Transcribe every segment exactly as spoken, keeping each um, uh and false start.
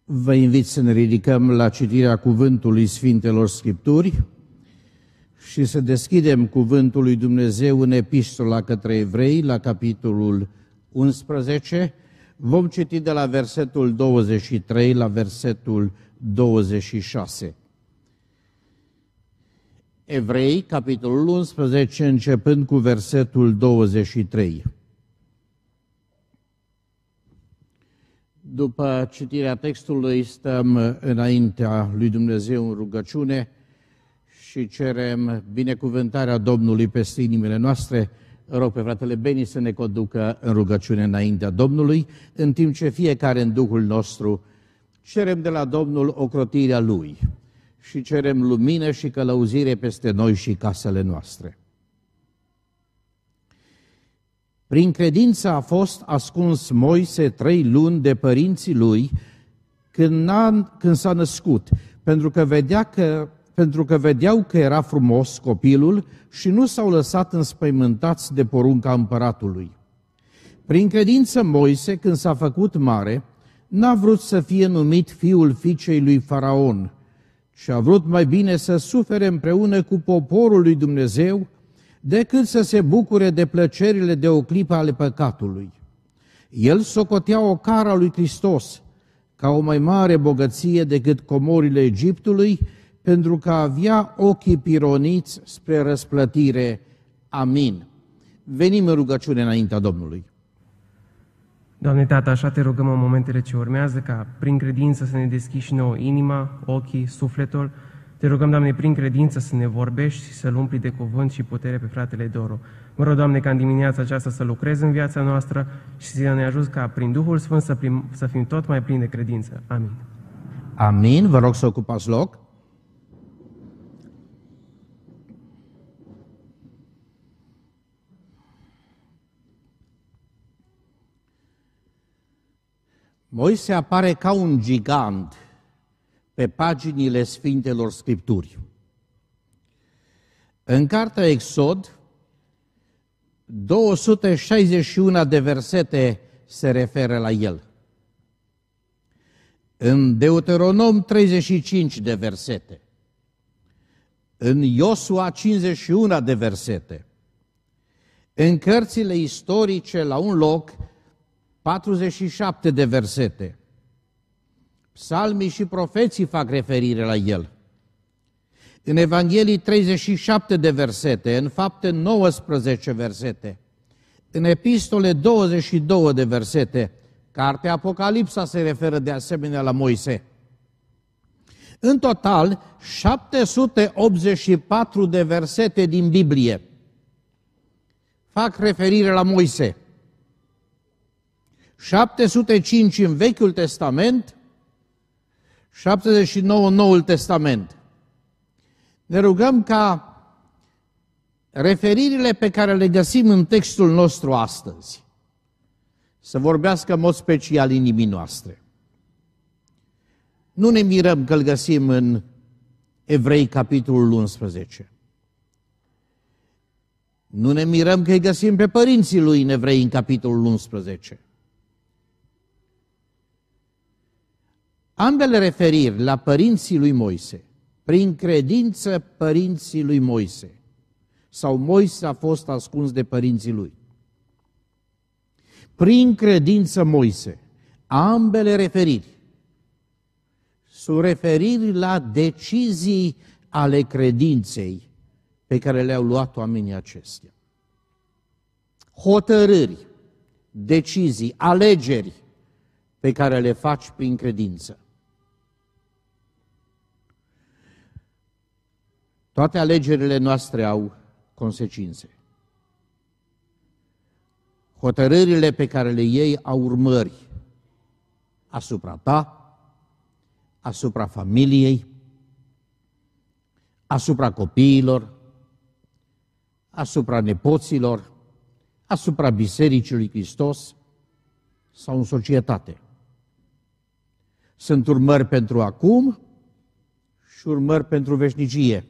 Vă invit să ne ridicăm la citirea cuvântului Sfintelor Scripturi și să deschidem cuvântul lui Dumnezeu în Epistola către Evrei, la capitolul unsprezece. Vom citi de la versetul douăzeci și trei la versetul douăzeci și șase. Evrei, capitolul unsprezece, începând cu versetul douăzeci și trei. După citirea textului, stăm înaintea lui Dumnezeu în rugăciune și cerem binecuvântarea Domnului peste inimile noastre. Rog pe fratele Beni să ne conducă în rugăciune înaintea Domnului, în timp ce fiecare în Duhul nostru cerem de la Domnul ocrotirea Lui și cerem lumină și călăuzire peste noi și casele noastre. Prin credință a fost ascuns Moise trei luni de părinții lui când, când s-a născut, pentru că, vedea că, pentru că vedeau că era frumos copilul și nu s-au lăsat înspăimântați de porunca împăratului. Prin credință Moise, când s-a făcut mare, n-a vrut să fie numit fiul fiicei lui Faraon, ci a vrut mai bine să sufere împreună cu poporul lui Dumnezeu, decât să se bucure de plăcerile de o clipă ale păcatului. El socotea o cara lui Hristos ca o mai mare bogăție decât comorile Egiptului, pentru că avea ochii pironiți spre răsplătire. Amin. Venim în rugăciune înaintea Domnului. Doamne Tată, așa te rugăm în momentele ce urmează, ca prin credință să ne deschiși și nouă inima, ochii, sufletul. Te rugăm, Doamne, prin credință să ne vorbești și să-L umpli de cuvânt și putere pe fratele Doru. Mă rog, Doamne, ca în dimineața aceasta să lucrezi în viața noastră și să ne ajuți ca prin Duhul Sfânt să, prim, să fim tot mai plini de credință. Amin. Amin. Vă rog să ocupați loc. Moise apare ca un gigant pe paginile Sfintelor Scripturi. În cartea Exod, două sute șaizeci și unu de versete se referă la el. În Deuteronom, treizeci și cinci de versete. În Iosua, cincizeci și unu de versete. În cărțile istorice, la un loc, patruzeci și șapte de versete. Psalmii și profeții fac referire la el. În Evanghelii treizeci și șapte de versete, în Fapte nouăsprezece versete, în Epistole douăzeci și două de versete, cartea Apocalipsa se referă de asemenea la Moise. În total, șapte sute optzeci și patru de versete din Biblie fac referire la Moise. șapte sute cinci în Vechiul Testament, șaptezeci și nouă în Noul Testament. Ne rugăm ca referirile pe care le găsim în textul nostru astăzi să vorbească în mod special inimii noastre. Nu ne mirăm că îl găsim în Evrei, capitolul unsprezece. Nu ne mirăm că îi găsim pe părinții lui în Evrei, în capitolul unsprezece. Ambele referiri la părinții lui Moise, prin credință părinții lui Moise, sau Moise a fost ascuns de părinții lui. Prin credință Moise, ambele referiri sunt referiri la decizii ale credinței pe care le-au luat oamenii aceștia. Hotărâri, decizii, alegeri pe care le faci prin credință. Toate alegerile noastre au consecințe. Hotărârile pe care le iei au urmări asupra ta, asupra familiei, asupra copiilor, asupra nepoților, asupra Bisericii lui Hristos sau în societate. Sunt urmări pentru acum și urmări pentru veșnicie.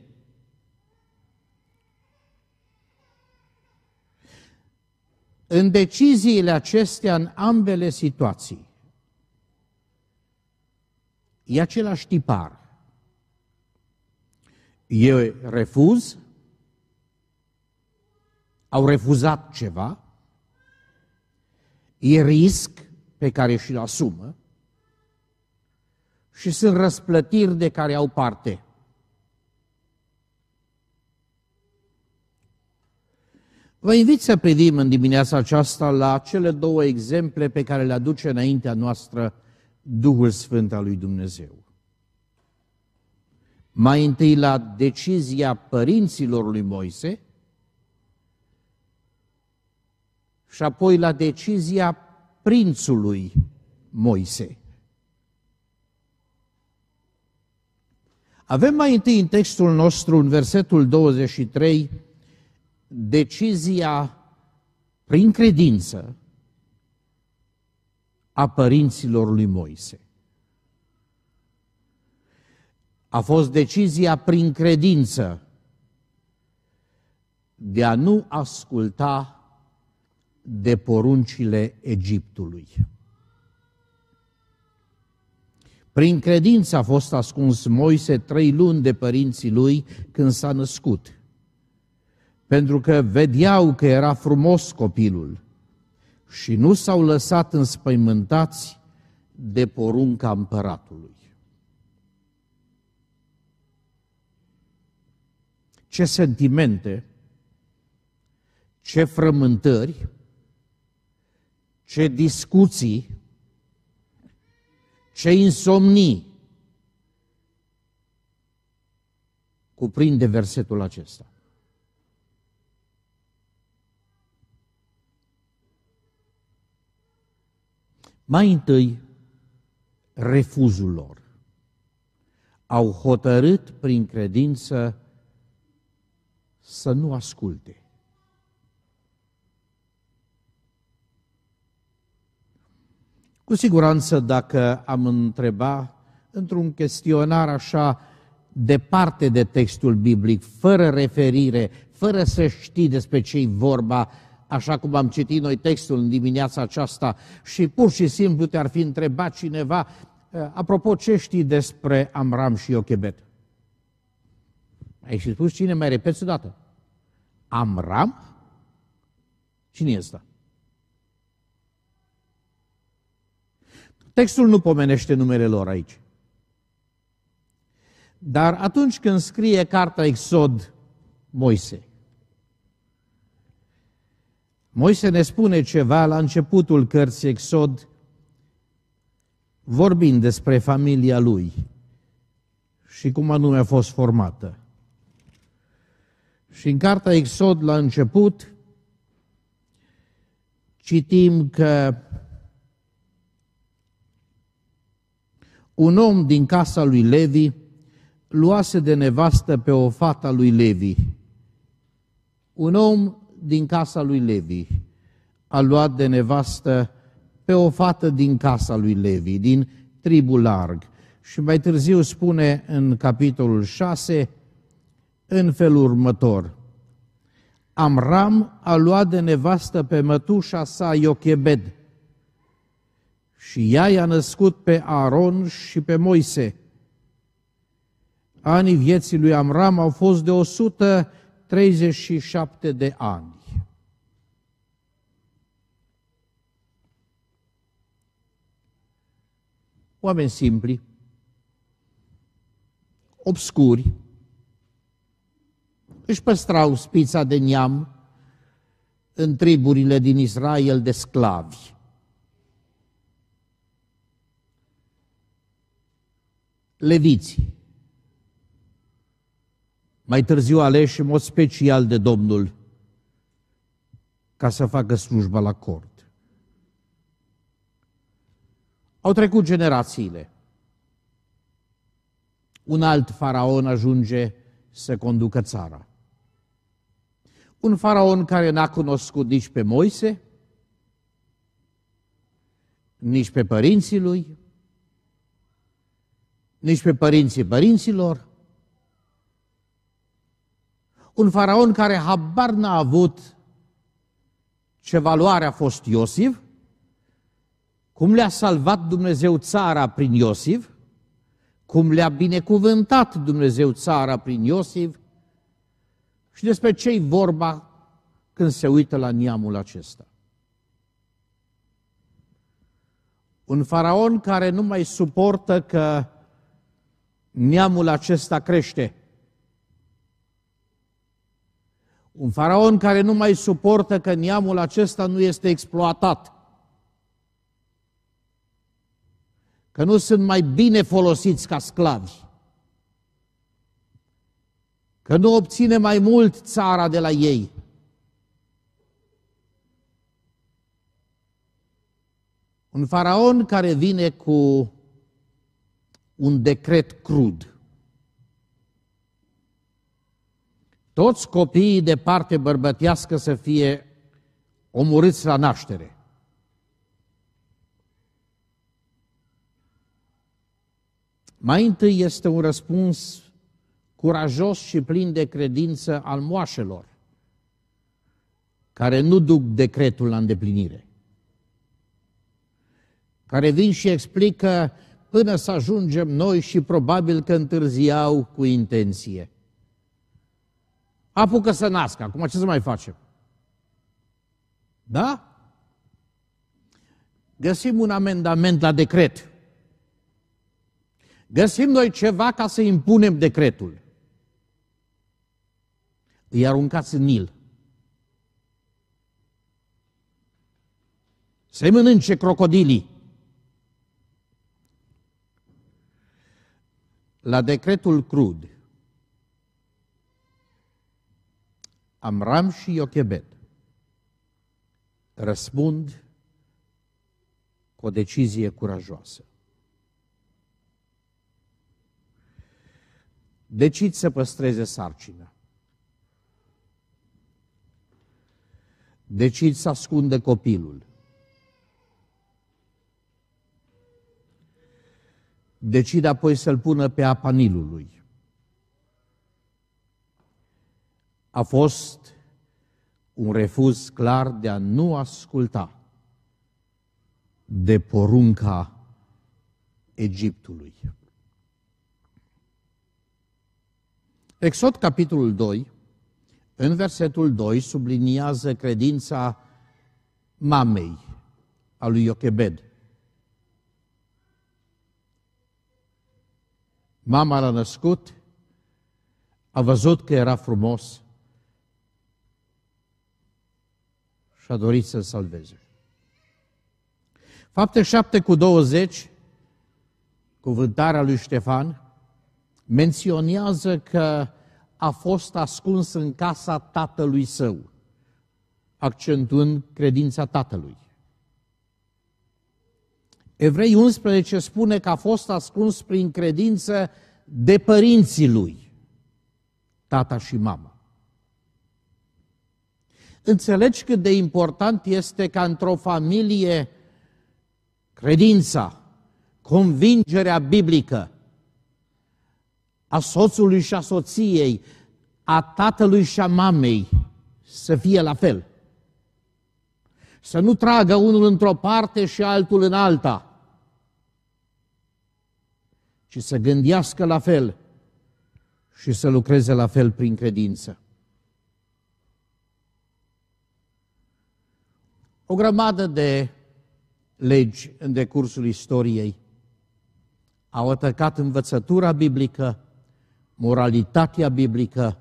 În deciziile acestea, în ambele situații, E același tipar. E refuz, au refuzat ceva, e risc pe care și-l asumă și sunt răsplătiri de care au parte. Vă invit să privim în dimineața aceasta la cele două exemple pe care le aduce înaintea noastră Duhul Sfânt al lui Dumnezeu. Mai întâi la decizia părinților lui Moise și apoi la decizia prințului Moise. Avem mai întâi în textul nostru, în versetul douăzeci și trei, decizia prin credință a părinților lui Moise. A fost decizia prin credință de a nu asculta de poruncile Egiptului. Prin credință a fost ascuns Moise trei luni de părinții lui când s-a născut, pentru că vedeau că era frumos copilul și nu s-au lăsat înspăimântați de porunca împăratului. Ce sentimente, ce frământări, ce discuții, ce insomnii cuprinde versetul acesta. Mai întâi, refuzul lor. Au hotărât prin credință să nu asculte. Cu siguranță, dacă am întreba într-un chestionar așa departe de textul biblic, fără referire, fără să știi despre ce-i vorba, așa cum am citit noi textul în dimineața aceasta și pur și simplu te-ar fi întrebat cineva, apropo, ce știi despre Amram și Iochebed? Ai și spus, cine? Mai repeți o dată. Amram? Cine este ăsta? Textul nu pomenește numele lor aici. Dar atunci când scrie cartea Exod Moise, Moise ne spune ceva la începutul cărții Exod, vorbind despre familia lui și cum anume a fost formată. Și în cartea Exod, la început, citim că un om din casa lui Levi luase de nevastă pe o fată a lui Levi. Un om din casa lui Levi a luat de nevastă pe o fată din casa lui Levi, din tribul larg. Și mai târziu spune în capitolul șase, în felul următor: Amram a luat de nevastă pe mătușa sa Iochebed și ea i-a născut pe Aaron și pe Moise. Anii vieții lui Amram au fost de o sută treizeci și șapte de ani. Oameni simpli, obscuri, își păstrau spița de neam în triburile din Israel de sclavi. Leviții, mai târziu aleși în mod special de Domnul ca să facă slujba la cort. Au trecut generațiile. Un alt faraon ajunge să conducă țara. Un faraon care n-a cunoscut nici pe Moise, nici pe părinții lui, nici pe părinții părinților. Un faraon care habar n-a avut ce valoare a fost Iosif, cum le-a salvat Dumnezeu țara prin Iosif cum le-a binecuvântat Dumnezeu țara prin Iosif și despre ce-i vorba când se uită la neamul acesta. Un faraon care nu mai suportă că neamul acesta crește. Un faraon care nu mai suportă că neamul acesta nu este exploatat. Că nu sunt mai bine folosiți ca sclavi. Că nu obține mai mult țara de la ei. Un faraon care vine cu un decret crud. Toți copiii de parte bărbătească să fie omorâți la naștere. Mai întâi este un răspuns curajos și plin de credință al moașelor, care nu duc decretul la îndeplinire, care vin și explică până să ajungem noi și probabil că întârziau cu intenție. Apucă să nască, acum ce să mai facem? Da? Găsim un amendament la decret. Găsim noi ceva ca să impunem decretul. Îi aruncați în Nil. Să-i mănânce crocodilii. La decretul crud, Amram și Iochebed răspund cu o decizie curajoasă. Decid să păstreze sarcina. Decid să ascundă copilul. Decid apoi să-l pună pe apa Nilului. A fost un refuz clar de a nu asculta de porunca Egiptului. Exod, capitolul doi, în versetul doi, subliniază credința mamei a lui Iochebed. Mama l-a născut, a văzut că era frumos și a dorit să-l salveze. Fapte șapte cu douăzeci, cuvântarea lui Ștefan, menționează că a fost ascuns în casa tatălui său, accentuând credința tatălui. Evrei unsprezece spune că a fost ascuns prin credință de părinții lui, tata și mama. Înțelegi cât de important este ca într-o familie credința, convingerea biblică a soțului și a soției, a tatălui și a mamei să fie la fel. Să nu tragă unul într-o parte și altul în alta, ci să gândească la fel și să lucreze la fel prin credință. O grămadă de legi în decursul istoriei au atacat învățătura biblică, moralitatea biblică,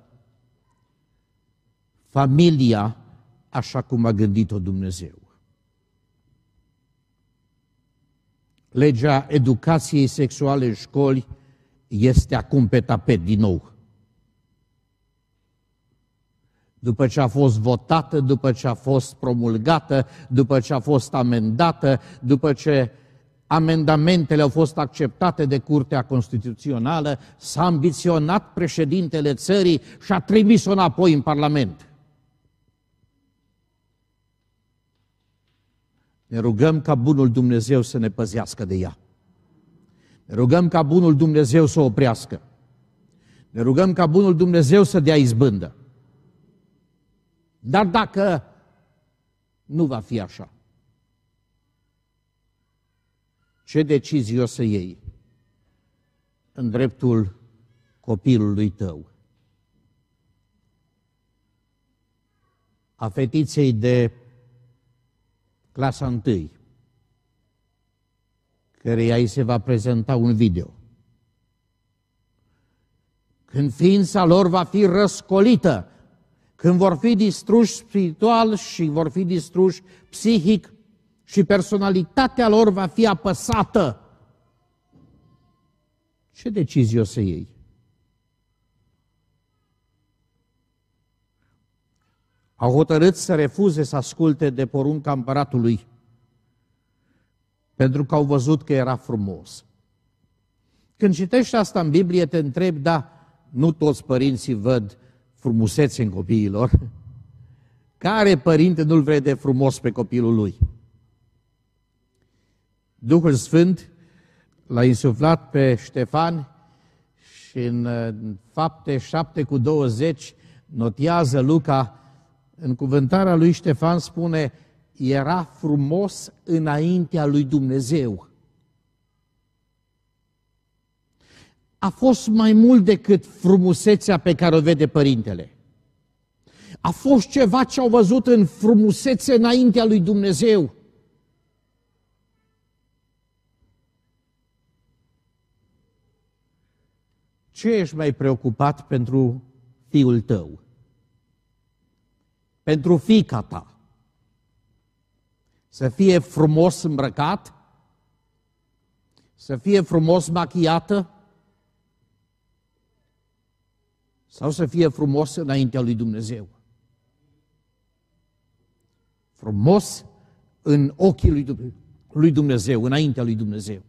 familia așa cum a gândit-o Dumnezeu. Legea educației sexuale în școli este acum pe tapet din nou. După ce a fost votată, după ce a fost promulgată, după ce a fost amendată, după ce amendamentele au fost acceptate de Curtea Constituțională, s-a ambiționat președintele țării și a trimis-o înapoi în Parlament. Ne rugăm ca bunul Dumnezeu să ne păzească de ea. Ne rugăm ca bunul Dumnezeu să o oprească. Ne rugăm ca bunul Dumnezeu să dea izbândă. Dar dacă nu va fi așa, ce decizie o să iei în dreptul copilului tău, a fetiței de clasa întâi, căreia îi se va prezenta un video. Când ființa lor va fi răscolită, când vor fi distruși spiritual și vor fi distruși psihic și personalitatea lor va fi apăsată, ce decizie o să iei? Au hotărât să refuze să asculte de porunca împăratului, pentru că au văzut că era frumos. Când citești asta în Biblie, te întrebi, da, nu toți părinții văd frumusețe în copiilor. Care părinte nu-l vede frumos pe copilul lui? Duhul Sfânt l-a insuflat pe Ștefan și în Fapte șapte cu douăzeci notează Luca, în cuvântarea lui Ștefan spune, era frumos înaintea lui Dumnezeu. A fost mai mult decât frumusețea pe care o vede părintele. A fost ceva ce au văzut în frumusețe înaintea lui Dumnezeu. Ce ești mai preocupat pentru fiul tău? Pentru fiica ta? Să fie frumos îmbrăcat? Să fie frumos machiată? Sau să fie frumos înaintea lui Dumnezeu? Frumos în ochii lui Dumnezeu, înaintea lui Dumnezeu.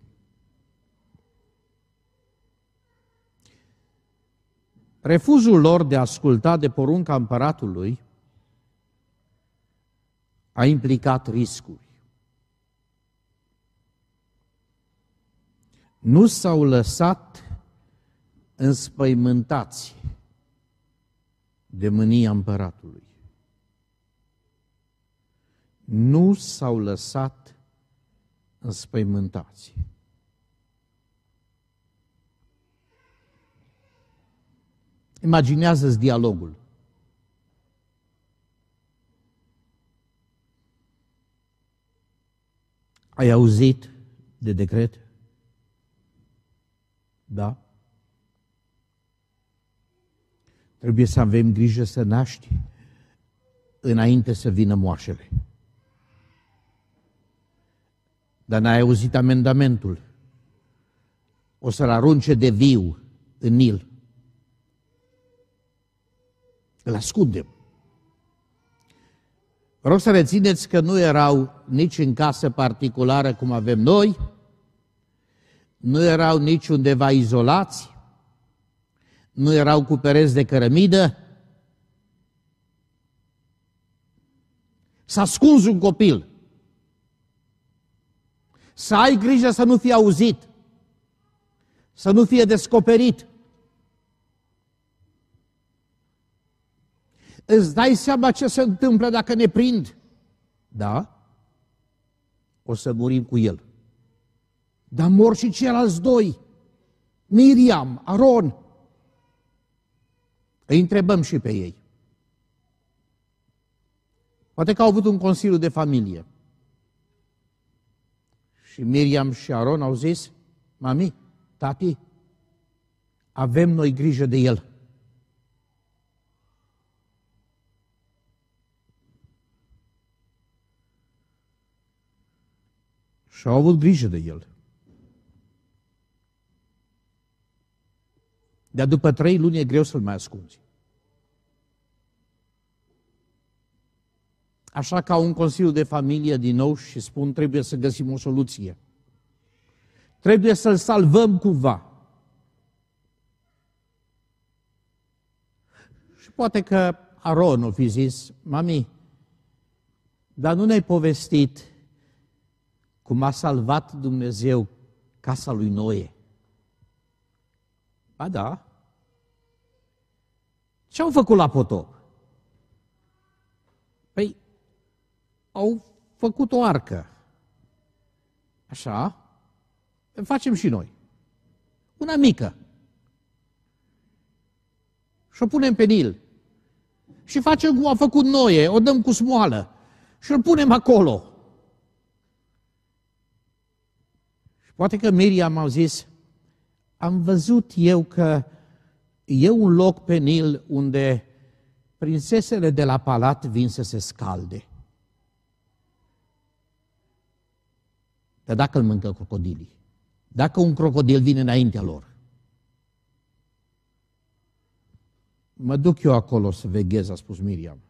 Refuzul lor de a asculta de porunca împăratului a implicat riscuri. Nu s-au lăsat înspăimântați de mânia împăratului. Nu s-au lăsat înspăimântați. Imaginează-ți dialogul. Ai auzit de decret? Da? Trebuie să avem grijă să naști înainte să vină moașele. Dar n-ai auzit amendamentul. O să-l arunce de viu în Nil. Îl ascundem. Vă rog să rețineți că nu erau nici în casă particulară cum avem noi, nu erau nici undeva izolați, nu erau cu pereți de cărămidă. S-a ascuns un copil. Să ai grijă să nu fie auzit, să nu fie descoperit. Îți dai seama ce se întâmplă dacă ne prind? Da? O să murim cu el. Dar mor și ceilalți doi. Miriam, Aron. Îi întrebăm și pe ei. Poate că au avut un consiliu de familie. Și Miriam și Aron au zis, mami, tati, avem noi grijă de el. Și au avut grijă de el. Dar după trei luni e greu să-l mai ascunzi. Așa ca un consiliu de familie din nou și spun, trebuie să găsim o soluție. Trebuie să-l salvăm cumva. Și poate că Aron o fi zis, mami, dar nu ne-ai povestit cum a salvat Dumnezeu casa lui Noe. Ba da. Ce au făcut la potop? Păi, au făcut o arcă. Așa? Facem și noi. Una mică. Și o punem pe Nil. Și facem cum a făcut Noe, o dăm cu smoală. Și îl punem acolo. Și poate că Miriam a zis, am văzut eu că e un loc pe Nil unde prințesele de la palat vin să se scalde. Dar dacă îl mâncă crocodilii, dacă un crocodil vine înaintea lor, mă duc eu acolo să veghez, a spus Miriam.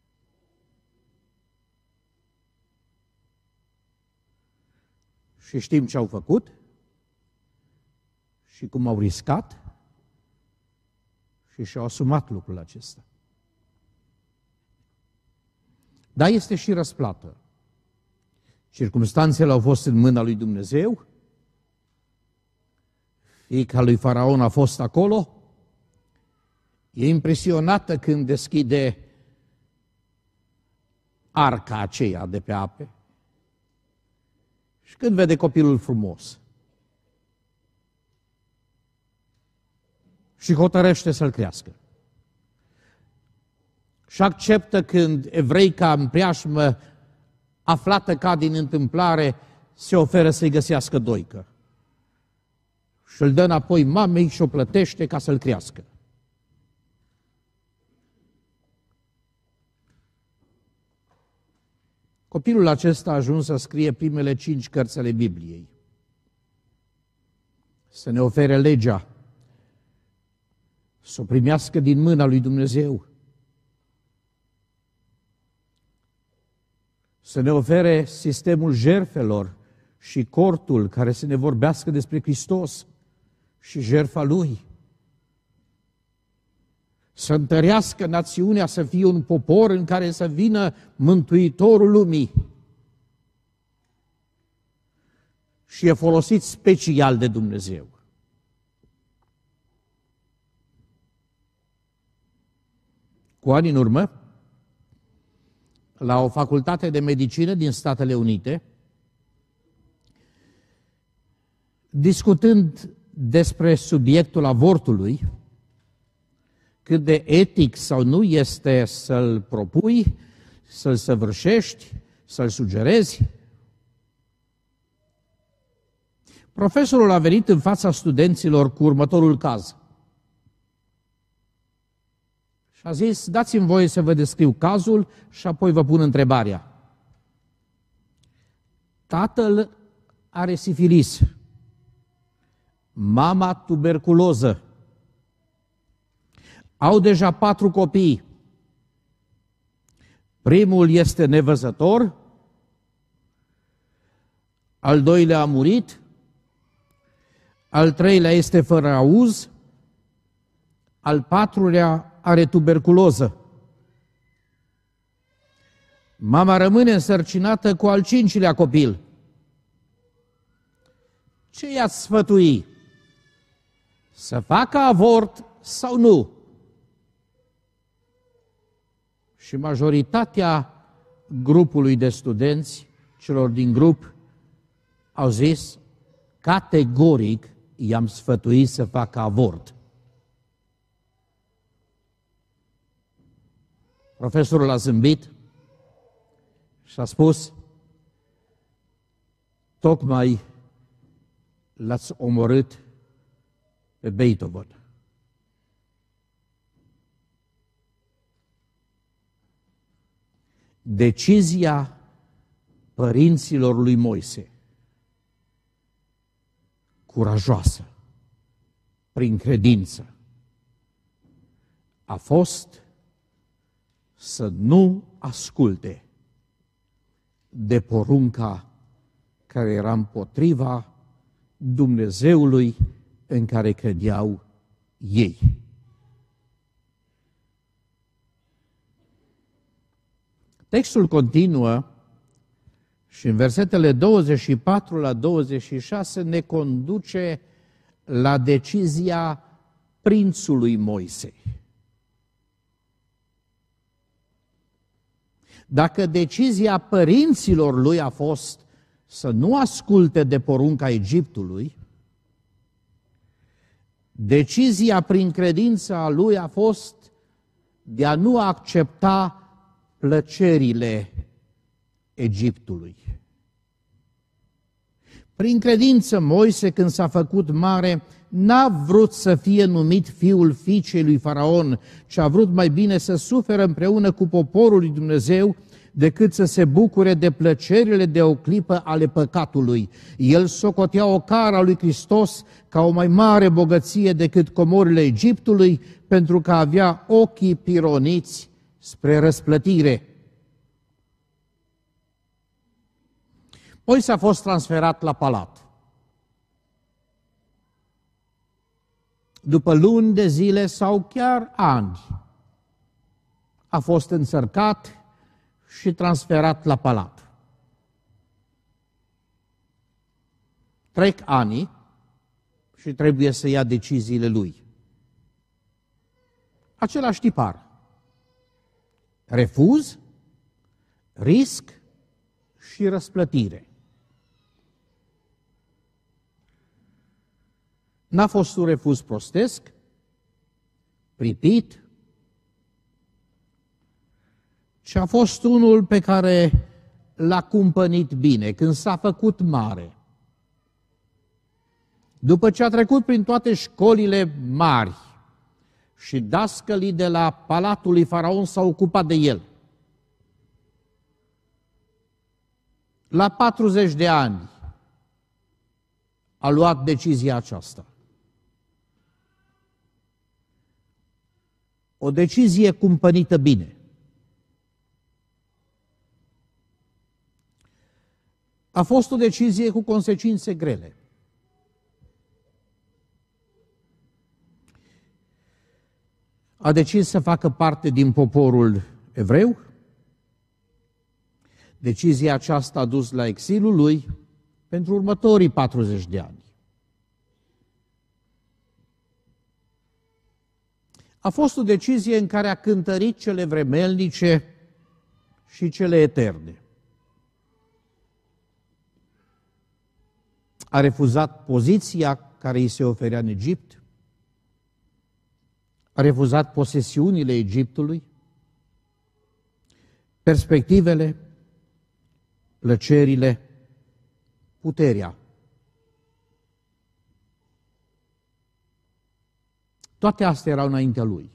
Și știm ce au făcut și cum au riscat și și-au asumat lucrul acesta. Dar este și răsplată. Circumstanțele au fost în mâna lui Dumnezeu, fiica lui Faraon a fost acolo, e impresionată când deschide arca aceea de pe ape și când vede copilul frumos și hotărăște să-l crească. Și acceptă când evreica în preajmă, aflată ca din întâmplare, se oferă să-i găsească doică. Și îl dă înapoi mamei și o plătește ca să-l crească. Copilul acesta a ajuns să scrie primele cinci cărți ale Bibliei. Să ne ofere legea, să o primească din mâna lui Dumnezeu, să ne ofere sistemul jertfelor și cortul care să ne vorbească despre Hristos și jertfa Lui. Să întărească națiunea să fie un popor în care să vină Mântuitorul lumii. Și e folosit special de Dumnezeu. Cu ani în urmă, la o facultate de medicină din Statele Unite, discutând despre subiectul avortului, cât de etic sau nu este să-l propui, să-l săvârșești, să-l sugerezi, profesorul a venit în fața studenților cu următorul caz. Și a zis, dați-mi voie să vă descriu cazul și apoi vă pun întrebarea. Tatăl are sifilis, mama tuberculoză, au deja patru copii. Primul este nevăzător, al doilea a murit, al treilea este fără auz, al patrulea are tuberculoză. Mama rămâne însărcinată cu al cincilea copil. Ce i-ați sfătui? Să facă avort sau nu? Și majoritatea grupului de studenți, celor din grup, au zis, categoric i-am sfătuit să facă avort. Profesorul a zâmbit și a spus, tocmai l-ați omorât pe Beethoven. Decizia părinților lui Moise, curajoasă, prin credință, a fost să nu asculte de porunca care era împotriva Dumnezeului în care credeau ei. Textul continuă și în versetele douăzeci și patru la douăzeci și șase ne conduce la decizia prințului Moise. Dacă decizia părinților lui a fost să nu asculte de porunca Egiptului, Decizia prin credință a lui a fost de a nu accepta plăcerile Egiptului. Prin credință, Moise, când s-a făcut mare, n-a vrut să fie numit fiul fiicei lui Faraon, ci a vrut mai bine să suferă împreună cu poporul lui Dumnezeu decât să se bucure de plăcerile de o clipă ale păcatului. El socotea ocara lui Hristos ca o mai mare bogăție decât comorile Egiptului, pentru că avea ochii pironiți spre răsplătire. Moise a fost transferat la palat. După luni de zile sau chiar ani, a fost înțărcat și transferat la palat. Trec ani și trebuie să ia deciziile lui. Același tipar. Refuz, risc și răsplătire. N-a fost un refuz prostesc, pripit, ci a fost unul pe care l-a cumpănit bine, când s-a făcut mare. După ce a trecut prin toate școlile mari și dascălii de la palatul lui Faraon s-au ocupat de el. La patruzeci de ani a luat decizia aceasta. O decizie cumpănită bine. A fost o decizie cu consecințe grele. A decis să facă parte din poporul evreu. Decizia aceasta a dus la exilul lui pentru următorii patruzeci de ani. A fost o decizie în care a cântărit cele vremelnice și cele eterne. A refuzat poziția care îi se oferea în Egipt, a refuzat posesiunile Egiptului, perspectivele, plăcerile, puterea. Toate astea erau înaintea lui.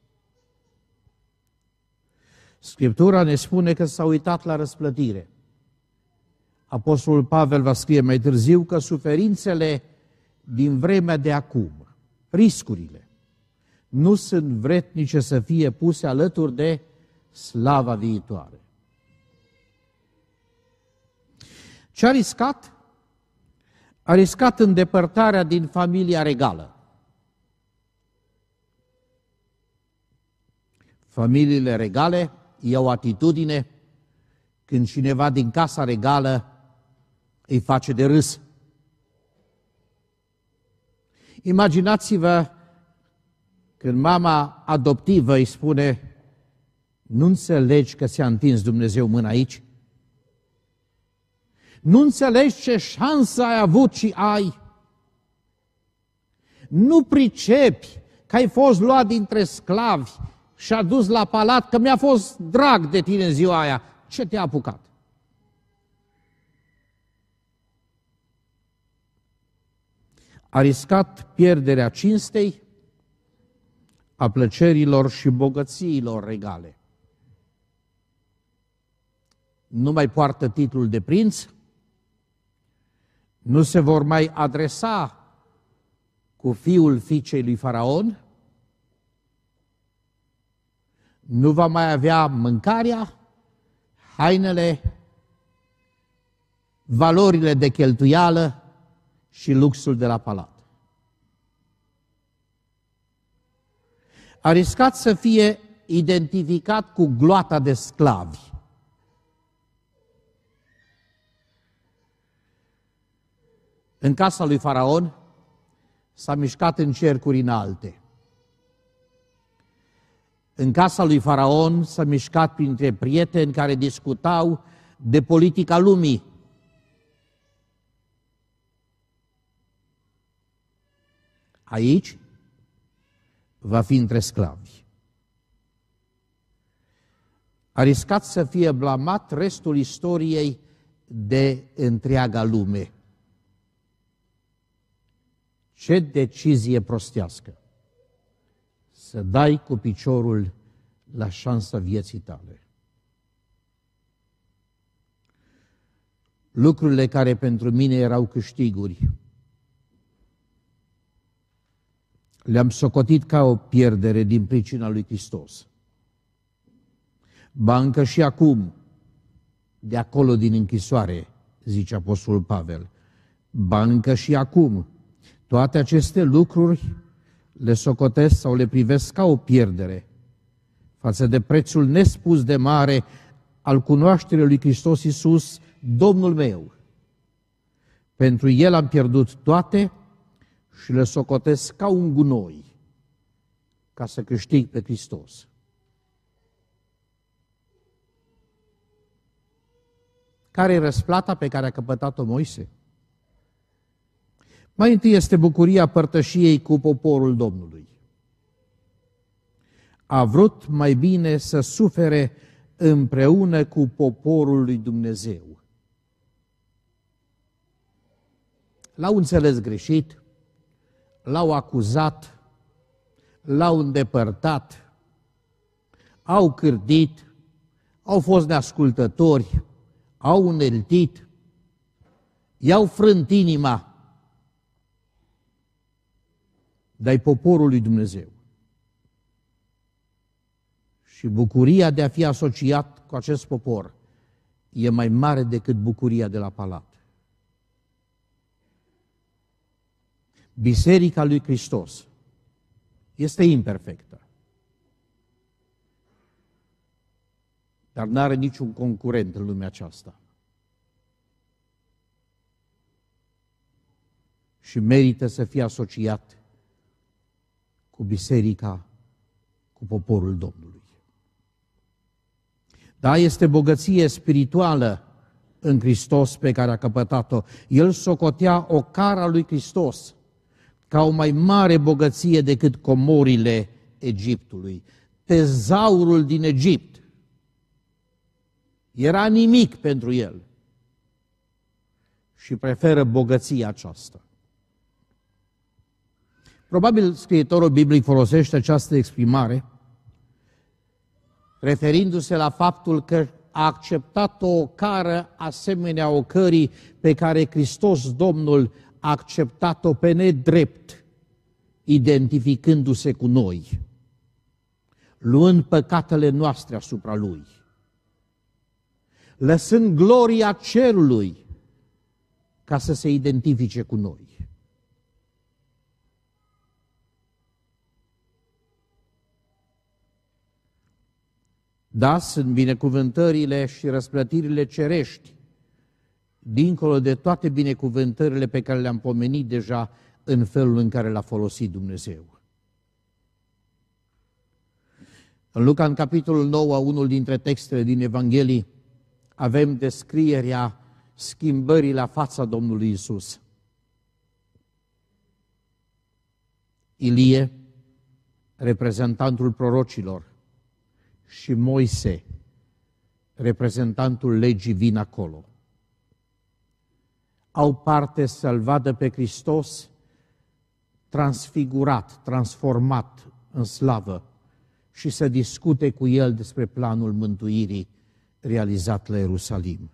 Scriptura ne spune că s-a uitat la răsplătire. Apostolul Pavel va scrie mai târziu că suferințele din vremea de acum, riscurile, nu sunt vretnice să fie puse alături de slava viitoare. Ce a riscat? A riscat îndepărtarea din familia regală. Familiile regale iau atitudine când cineva din casa regală îi face de râs. Imaginați-vă când mama adoptivă îi spune: nu înțelegi că ți-a întins Dumnezeu mâna aici? Nu înțelegi ce șansă ai avut și ai? Nu pricepi că ai fost luat dintre sclavi și adus la palat, că mi-a fost drag de tine în ziua aia. Ce te-a apucat? A riscat pierderea cinstei, a plăcerilor și bogățiilor regale. Nu mai poartă titlul de prinț, nu se vor mai adresa cu fiul fiicei lui Faraon, nu va mai avea mâncarea, hainele, valorile de cheltuială și luxul de la palat. A riscat să fie identificat cu gloata de sclavi. În casa lui Faraon s-a mișcat în cercuri înalte. În casa lui Faraon s-a mișcat printre prieteni care discutau de politica lumii. Aici va fi între sclavi. A riscat să fie blamat restul istoriei de întreaga lume. Ce decizie prostească! Să dai cu piciorul la șansa vieții tale. Lucrurile care pentru mine erau câștiguri, le-am socotit ca o pierdere din pricina lui Hristos. Ba încă și acum, de acolo din închisoare, zice Apostolul Pavel, ba încă și acum, toate aceste lucruri le socotesc sau le privesc ca o pierdere față de prețul nespus de mare al cunoașterii lui Hristos Iisus, Domnul meu. Pentru El am pierdut toate și le socotesc ca un gunoi, ca să câștig pe Hristos. Care e răsplata pe care a căpătat-o Moise? Mai întâi este bucuria părtășiei cu poporul Domnului. A vrut mai bine să sufere împreună cu poporul lui Dumnezeu. L-au înțeles greșit, l-au acuzat, l-au îndepărtat, au cârtit, au fost neascultători, au uneltit, i-au frânt inima, dar-i poporul lui Dumnezeu. Și bucuria de a fi asociat cu acest popor e mai mare decât bucuria de la palat. Biserica lui Hristos este imperfectă, dar nu are niciun concurent în lumea aceasta. Și merită să fie asociat cu biserica, cu poporul Domnului. Da, este bogăție spirituală în Hristos pe care a căpătat-o. El socotea o cara lui Hristos ca o mai mare bogăție decât comorile Egiptului. Tezaurul din Egipt era nimic pentru el și preferă bogăția aceasta. Probabil scriitorul biblic folosește această exprimare referindu-se la faptul că a acceptat o cară asemenea ocării pe care Hristos Domnul a acceptat-o pe nedrept, identificându-se cu noi, luând păcatele noastre asupra Lui, lăsând gloria cerului ca să se identifice cu noi. Da, sunt binecuvântările și răsplătirile cerești, dincolo de toate binecuvântările pe care le-am pomenit deja în felul în care l-a folosit Dumnezeu. În Luca, în capitolul nouă, unul dintre textele din Evanghelii, avem descrierea schimbării la fața Domnului Iisus. Ilie, reprezentantul prorocilor, și Moise, reprezentantul legii, vin acolo. Au parte să-L vadă pe Hristos transfigurat, transformat în slavă și să discute cu El despre planul mântuirii realizat la Ierusalim.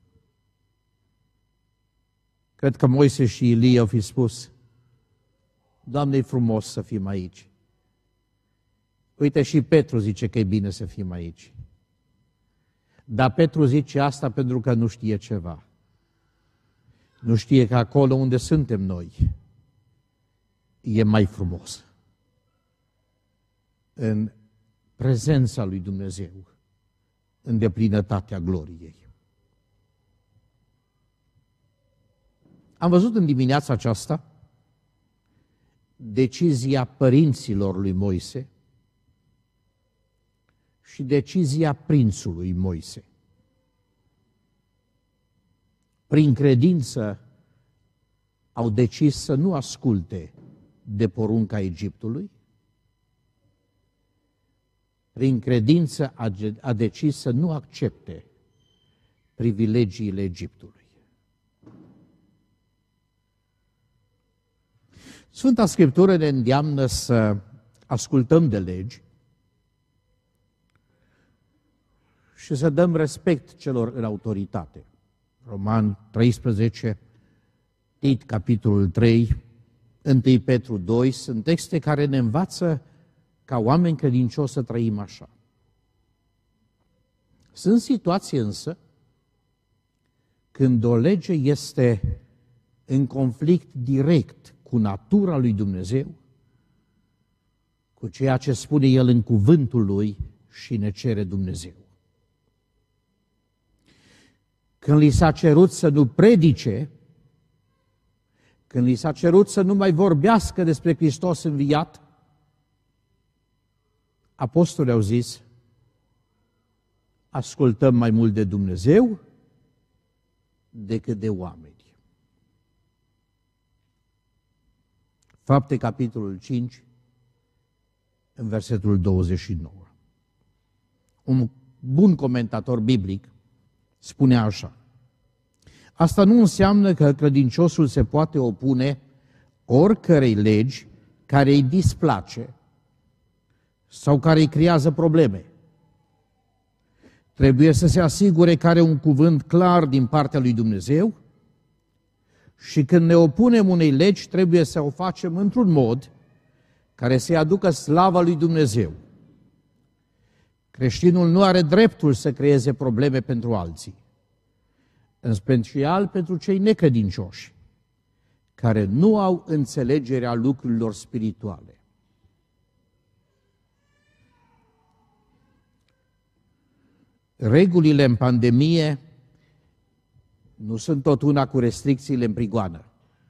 Cred că Moise și Ilie au fi spus: Doamne, e frumos să fim aici. Uite, și Petru zice că e bine să fim aici. Dar Petru zice asta pentru că nu știe ceva. Nu știe că acolo unde suntem noi e mai frumos. În prezența lui Dumnezeu, în deplinătatea gloriei. Am văzut în dimineața aceasta decizia părinților lui Moise și decizia prințului Moise. Prin credință au decis să nu asculte de porunca Egiptului, prin credință a decis să nu accepte privilegiile Egiptului. Sfânta Scriptură ne îndeamnă să ascultăm de legi și să dăm respect celor în autoritate. Roman treisprezece, Tit, capitolul trei, întâi Petru doi, sunt texte care ne învață ca oameni credincioși să trăim așa. Sunt situații însă când o lege este în conflict direct cu natura lui Dumnezeu, cu ceea ce spune El în cuvântul Lui și ne cere Dumnezeu. Când li s-a cerut să nu predice, când li s-a cerut să nu mai vorbească despre Hristos înviat, apostolii au zis, ascultăm mai mult de Dumnezeu decât de oameni. Fapte, capitolul cinci, în versetul douăzeci și nouă. Un bun comentator biblic spune așa: asta nu înseamnă că credinciosul se poate opune oricărei legi care îi displace sau care îi creează probleme. Trebuie să se asigure că are un cuvânt clar din partea lui Dumnezeu și când ne opunem unei legi, trebuie să o facem într-un mod care să-i aducă slava lui Dumnezeu. Creștinul nu are dreptul să creeze probleme pentru alții, în special pentru cei necredincioși, care nu au înțelegerea lucrurilor spirituale. Regulile în pandemie nu sunt tot una cu restricțiile în prigoană.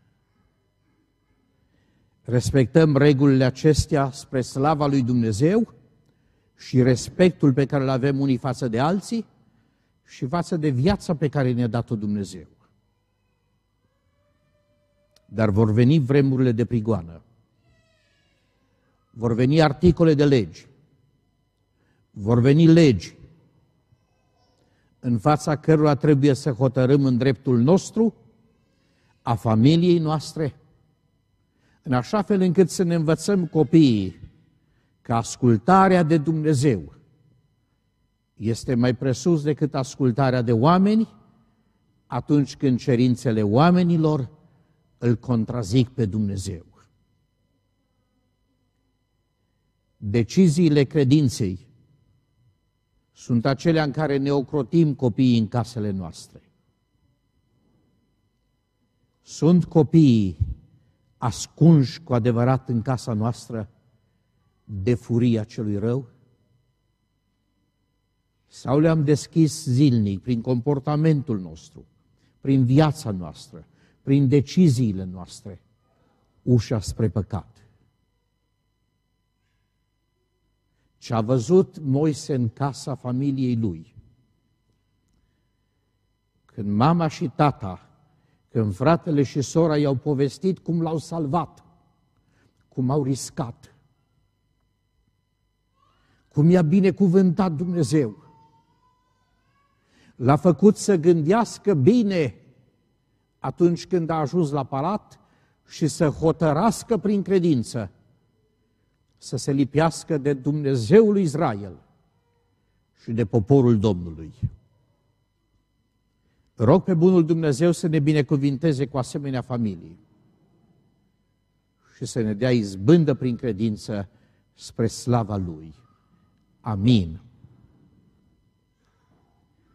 Respectăm regulile acestea spre slava lui Dumnezeu și respectul pe care îl avem unii față de alții și față de viața pe care ne-a dat-o Dumnezeu. Dar vor veni vremurile de prigoană. Vor veni articole de legi. Vor veni legi în fața cărora trebuie să hotărâm în dreptul nostru, a familiei noastre, în așa fel încât să ne învățăm copiii că ascultarea de Dumnezeu este mai presus decât ascultarea de oameni atunci când cerințele oamenilor îl contrazic pe Dumnezeu. Deciziile credinței sunt acelea în care ne ocrotim copiii în casele noastre. Sunt copiii ascunși cu adevărat în casa noastră de furia celui rău? Sau le-am deschis zilnic prin comportamentul nostru, prin viața noastră, prin deciziile noastre, ușa spre păcat? Ce a văzut Moise în casa familiei lui, când mama și tata, când fratele și sora i-au povestit cum l-au salvat, cum au riscat, cum i-a binecuvântat Dumnezeu, l-a făcut să gândească bine atunci când a ajuns la palat și să hotărască prin credință să se lipească de Dumnezeul lui Israel și de poporul Domnului. Rog pe bunul Dumnezeu să ne binecuvinteze cu asemenea familii și să ne dea izbândă prin credință spre slava Lui. Amin.